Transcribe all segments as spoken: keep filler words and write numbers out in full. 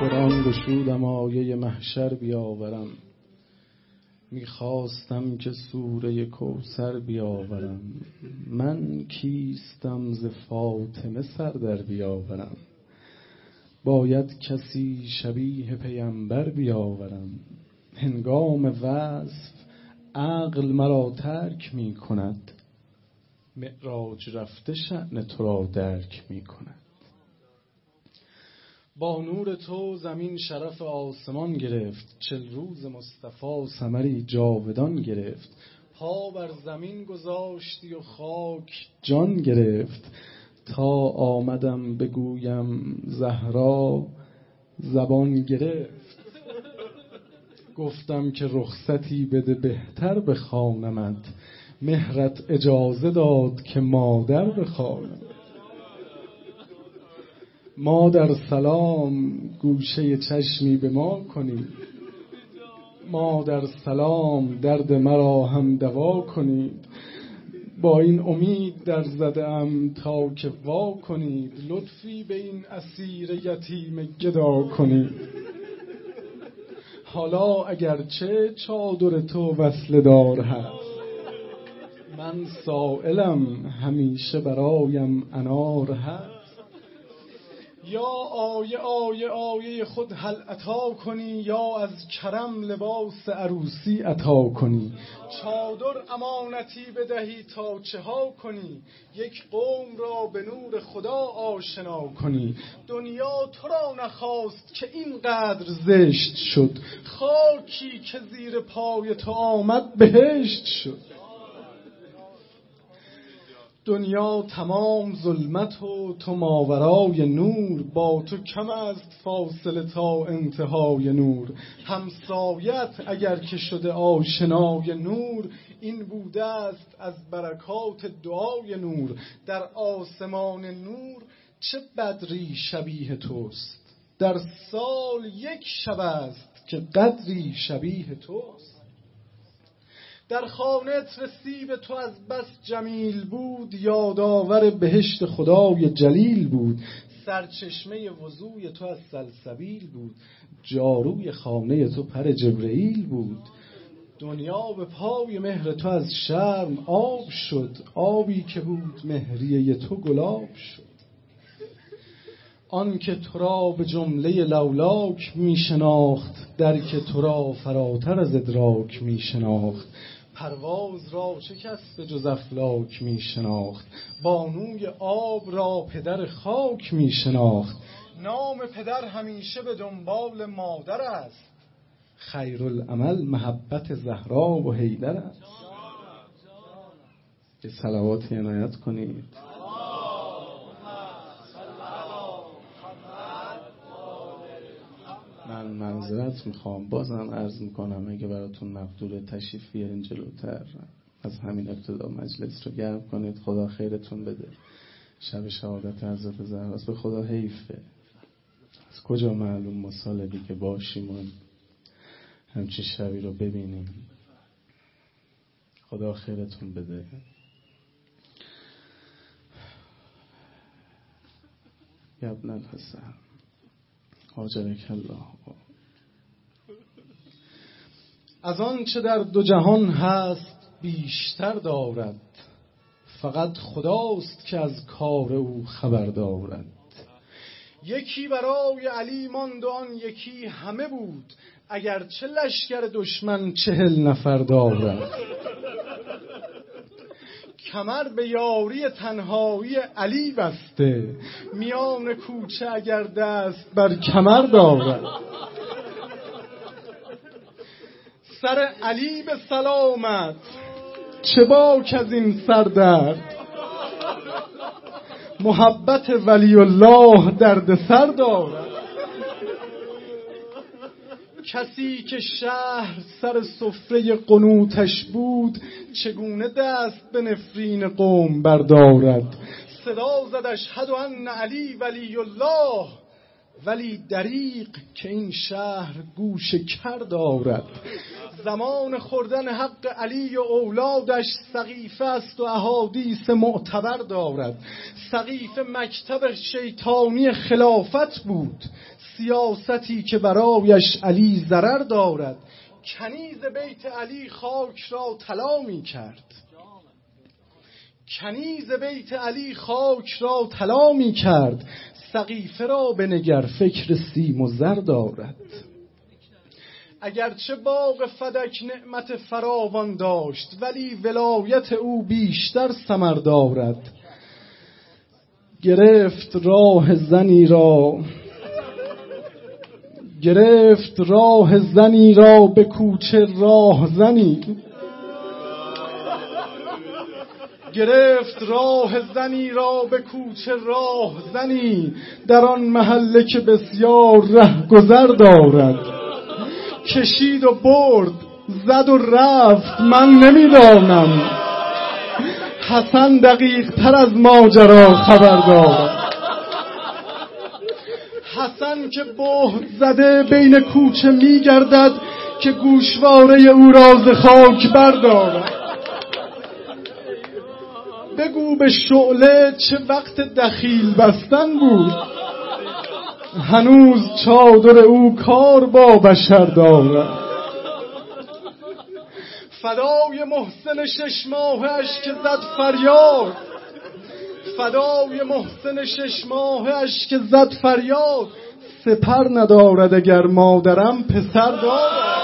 قرآن گشودم آیه محشر بیاورم، میخواستم که سوره کوثر بیاورم. من کیستم ز فاطمه سر در بیاورم، باید کسی شبیه پیمبر بیاورم. هنگام وصف عقل مرا ترک می کند، معراج رفته شأن تو را درک می کند. با نور تو زمین شرف آسمان گرفت، چل روز مصطفی ثمری جاودان گرفت. پا بر زمین گذاشتی و خاک جان گرفت، تا آمدم بگویم زهرا زبان گرفت. گفتم که رخصتی بده بهتر بخوانمت، مهرت اجازه داد که مادر بخوانم. مادر سلام گوشه چشمی به ما کنی، مادر سلام درد مرا هم دوا کنید. با این امید در زده ام تا که وا کنید، لطفی به این اسیر یتیم گدا کنید. حالا اگرچه چادر تو وصله دار هست، من سائلم همیشه برایم انار هست. یا آیه آیه آیه خود هل عطا کنی، یا از کرم لباس عروسی عطا کنی. چادر امانتی بدهی تا چه ها کنی، یک قوم را به نور خدا آشنا کنی. دنیا تو را نخواست که اینقدر زشت شد، خاکی که زیر پای تو آمد بهشت شد. دنیا تمام ظلمت و تو ماورای نور، با تو کم است فاصله تا انتهای نور. همسایت اگر که شده آشنای نور، این بوده است از برکات دعای نور. در آسمان نور چه بدری شبیه توست، در سال یک شب است که قدری شبیه توست. در خانه رسیب تو از بس جمیل بود، یادآور بهشت خدای جلیل بود. سرچشمه وضوی تو از سلسبیل بود، جاروی خانه تو پر جبرئیل بود. دنیا به پای مهر تو از شرم آب شد، آبی که بود مهریه تو گلاب شد. آن که تو را به جمله لولاک می شناخت، در که تو را فراتر از ادراک می شناخت. پرواز را چه کس به جز افلاک می شناخت، بانوی آب را پدر خاک می شناخت. نام پدر همیشه به دنبال مادر است، خیرالعمل محبت زهرا و حیدر است. به صلواتی عنایت کنید. من معذرت میخوام، بازم عرض میکنم اگه براتون مقدور تشریف بیارین جلوتر، از همین ابتدا مجلس رو گرم کنید. خدا خیرتون بده. شب شهادت حضرت زهراست، به خدا حیفه. از کجا معلوم ما سال دیگه باشیم و همچین شبی رو ببینیم. خدا خیرتون بده. یبن الحسن آجرک الله. از آن چه در دو جهان هست بیشتر دارد، فقط خداست که از کار او خبر دارد. یکی برای علی ماند و آن یکی همه بود، اگر چه لشکر دشمن چهل نفر دارد. کمر به یاری تنهایی علی بسته، میان کوچه اگر دست بر کمر دارد. سر علی به سلامت چه باک از این سردرد، محبت ولی الله درد سر دارد. کسی که شهر سر سفره قنوتش بود، چگونه دست به نفرین قوم بردارد. صدا زد اشهد ان علی ولی الله، ولی دریغ که این شهر گوش کر دارد. زمان خوردن حق علی و اولادش سقیفه است و احادیث معتبر دارد. سقیفه مکتب شیطانی خلافت بود، سیاستی که برایش علی ضرر دارد. کنیز بیت علی خاک را طلا می کرد کنیز بیت علی خاک را طلا می کرد. سقیفه را بنگر فکر سیم و زر دارد. اگرچه باغ فدک نعمت فراوان داشت، ولی ولایت او بیشتر ثمر دارد. گرفت راه زنی را گرفت راه زنی را به کوچه راه زنی گرفت راه زنی را به کوچه راه زنی در آن محله که بسیار ره گذر دارد. کشید و برد زد و رفت من نمیدانم، حسن دقیق تر از ماجرا خبر دارد. حسن که بهت زده بین کوچه میگردد که گوشواره او را ز خاک بردارد. بگو به شعله چه وقت دخیل بستن بود، هنوز چادر او کار با بشر دارد. فدای محسن شش ماهش که زد فریاد فدای محسن شش ماهش که زد فریاد. سپر ندارد اگر مادرم پسر دارد.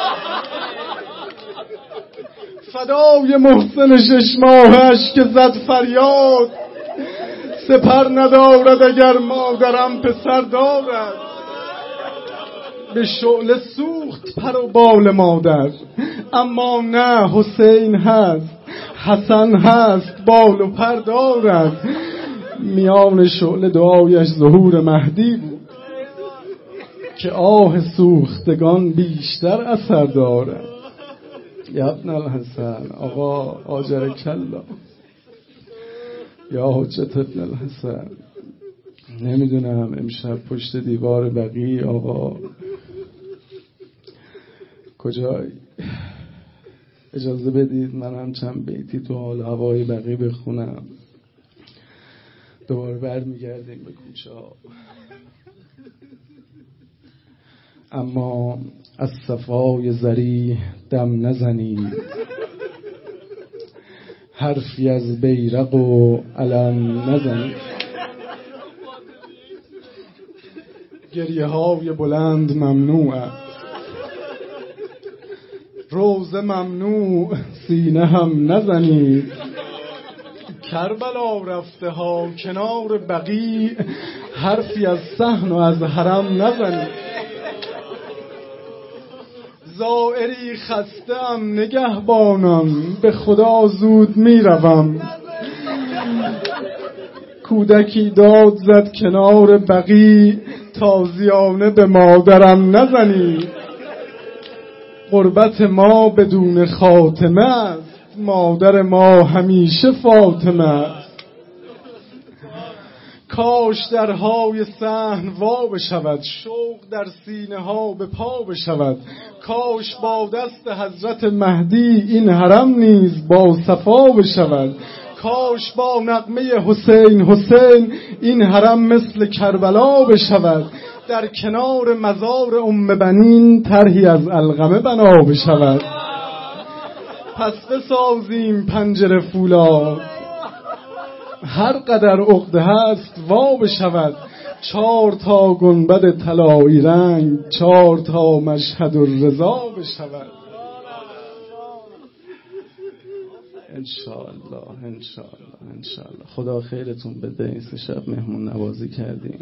فدای محسن شش ماهش که زد فریاد. سپر ندارد اگر مادرم پسر دارد. به شعله سوخت پر و بال مادر، اما نه حسین هست، حسن هست بال و پر دارد. میان شعله دعایش ظهور مهدی بود که آه سوختگان بیشتر اثر دارد. یا ابن الحسن، آقا آجر کلا، یا حجت ابن الحسن. نمیدونم امشب پشت دیوار بقیع آقا کجایی؟ اجازه بدید من هم چند بیتی تو حال هوای بقیع بخونم، دوباره برمیگردیم به کوچه ها. اما از صفای زری دم نزنید، حرفی از بیرق و علم نزنید. گریه های بلند ممنوع است، روزه ممنوع سینه هم نزنید. کربلا رفته ها کنار بقیع، حرفی از صحن و از حرم نزنید. زائری خسته‌ام نگهبانان، به خدا زود میروم. کودکی داد زد کنار بقیع، تازیانه به مادرم نزنید. غربت ما بدون خاتمه است، مادر ما همیشه فاطمه است. کاش درهای صحن وا بشود، شوق در سینه ها به پا بشود. کاش با دست حضرت مهدی این حرم نیز با صفا بشود. کاش با نغمه حسین حسین این حرم مثل کربلا بشود. در کنار مزار ام بنین طرحی از علقمه بنا بشود. پس بسازیم پنجره فولاد، هر قدر عقده هست وا بشود. چهار تا گنبد طلایی رنگ، چهار تا مشهد الرضا بشود. انشاءالله انشاءالله انشاءالله. خدا خیرتون بده. این سه شب مهمون نوازی کردیم،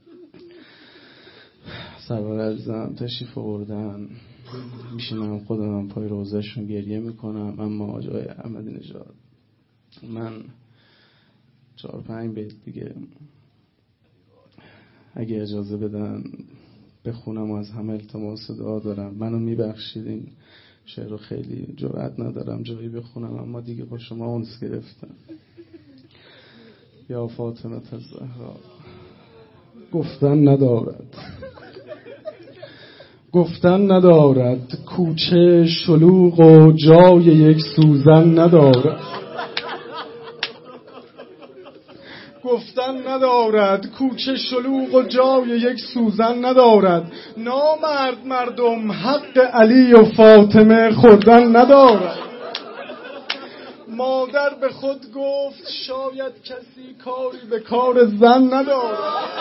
سرور عزیزم تشریف آوردن، میشینم خودم پای روزشون گریه میکنم. اما آقای احمدی نژاد، من چهار پنج بیت دیگه اگه اجازه بدن بخونم و از همه التماس دعا دارم. منو میبخشیدین، شعر رو خیلی جرأت ندارم جایی بخونم، اما دیگه با شما اونس گرفتم. یا فاطمه الزهرا، گفتن ندارد گفتن ندارد کوچه شلوغ و جای یک سوزن ندارد. گفتن ندارد، کوچه شلوغ و جای یک سوزن ندارد. نامرد مردم حق علی و فاطمه خوردن ندارد. مادر به خود گفت شاید کسی کاری به کار زن ندارد.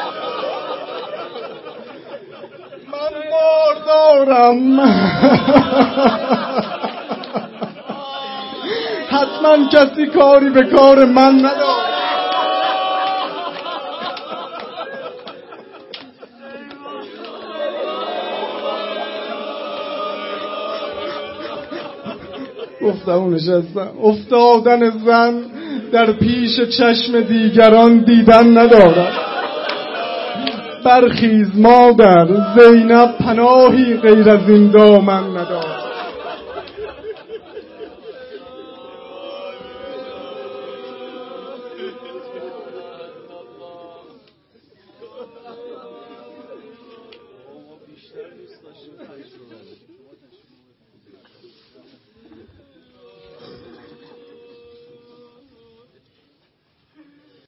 من مار دارم حتما کسی کاری به کار من ندارد. گفتم و نشستم. افتادن زن در پیش چشم دیگران دیدن ندارد. برخیز مادر، زینب پناهی غیر از این دامن ندارد.